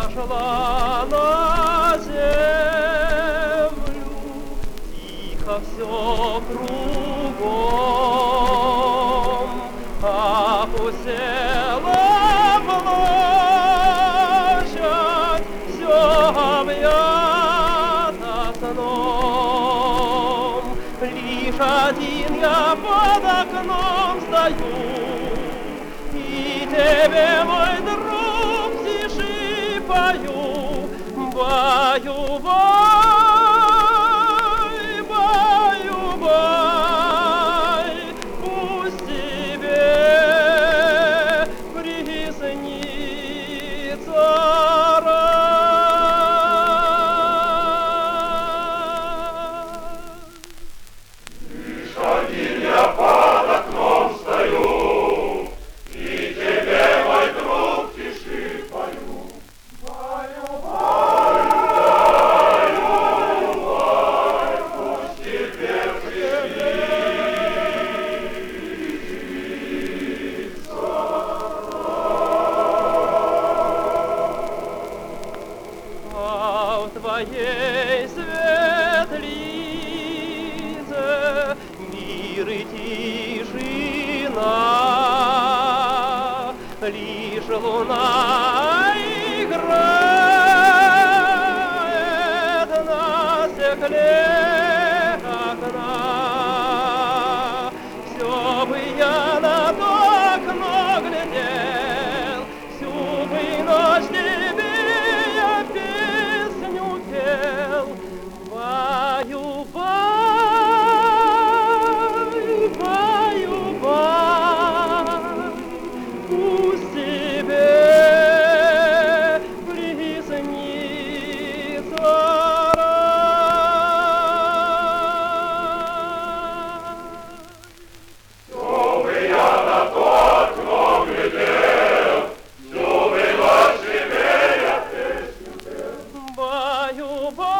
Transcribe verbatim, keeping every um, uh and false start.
сошла на землю, тихо все кругом, опустела площадь, все объято сном. Лишь один я под окном стою, и тебе, мой друг, стиши пою, баю-бай, баю-бай, пусть тебе приснится рай. Лишь один я под окном стою, и тебе, мой друг, стиши пою. Баю-бай, баю-бай, пусть тебе приснится рай. А в твоей светлице мир и тишина, лишь луна играет на стекле окна. Все бы я на то окно глядел, всю бы ночь тебе я песню пел. Баю-бай, баю-бай, пусть тебе приснится рай. Все бы я на то окно глядел, всю бы ночь тебе я песню пел. Баю-бай.